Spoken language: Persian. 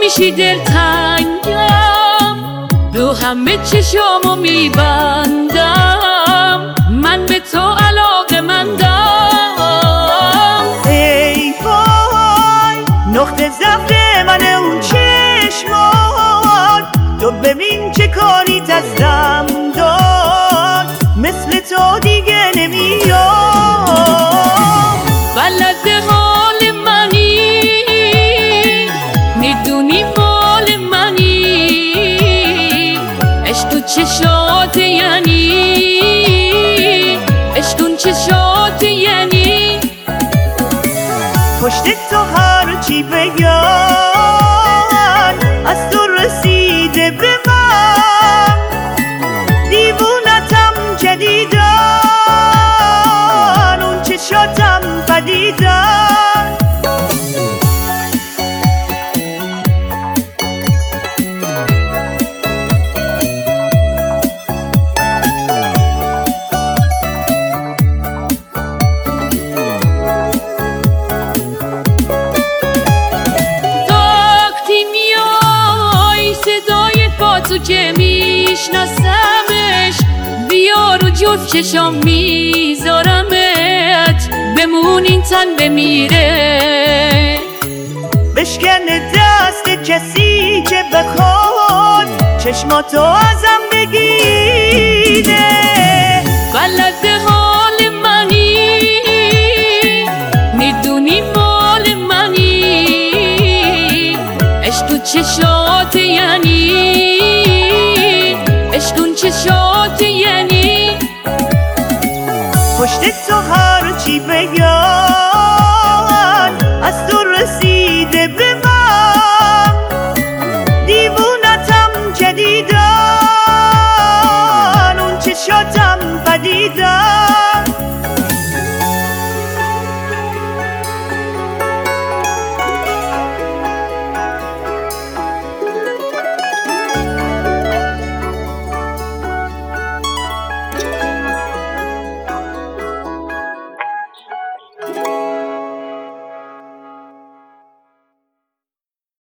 میشی دلتنگم، رو همه چشامو میبندم، من به تو علاقه‌مندم. ای وای نقطه ضعف من اون چشمات، تو ببین چه کاری دستم داد، مثل تو دیگه نمیام. بلد حال منی، میدونی مال منی، عشق تو چشات یعنی، عشق تو چشات یعنی. پشت تو هر چی بگن از تو رسیده به من، دیوونتم جدیدن، اون چشاتم پدیدن. تو که میشناسمش، بیا رو جز چشام میذارمت، بمون این تن بمیره. بشکن دست کسی که بخواد چشماتو ازم بگیره. بلد حال منی، میدونی مال منی، عشق تو چشات یعنی، عشق چشات یعنی. پشت تو هر چی بگم